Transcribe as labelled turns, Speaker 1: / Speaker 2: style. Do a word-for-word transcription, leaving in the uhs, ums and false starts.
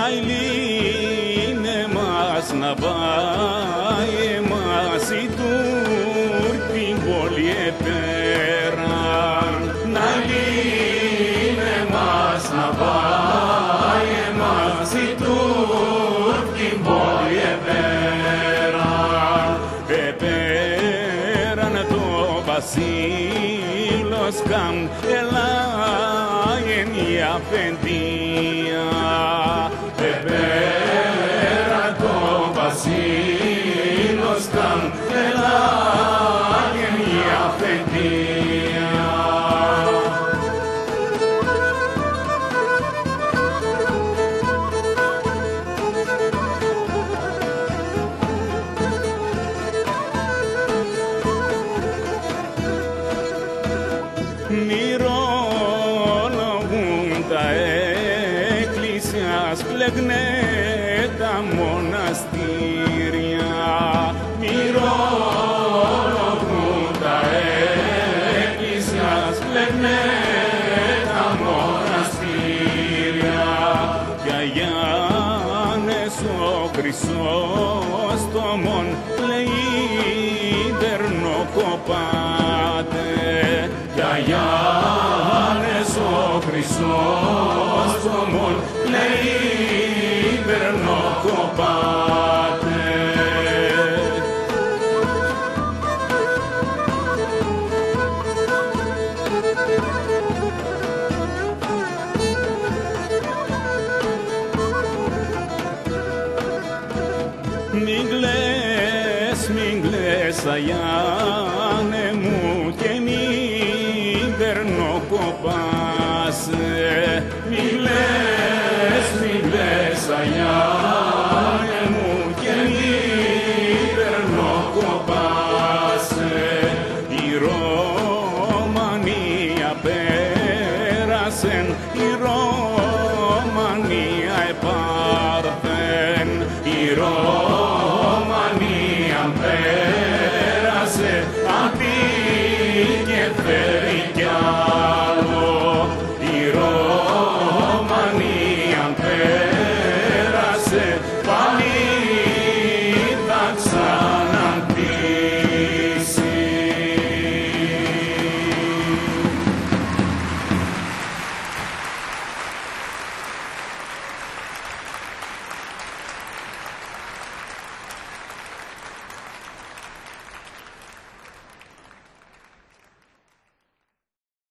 Speaker 1: Nailine mas na baie masi turpi bolie pera. Nailine mas na baie masi turpi bolie pera. Pepera na to basilos cam elaien ia pendia. Pepera to basilos cam elaien ia pendia. Πλέγνε τα μοναστήρια, μυρολογούν τα εκκλησιάς, πλέγνε τα μοναστήρια. Κι Αγιάννες ο Χρυσόστομον λέει δερνοκοπάτε. Κι Αγιάννες ο Χρυσόστομον λέει κοπάτε. Μην κλαις, μην κλαις, Αγιά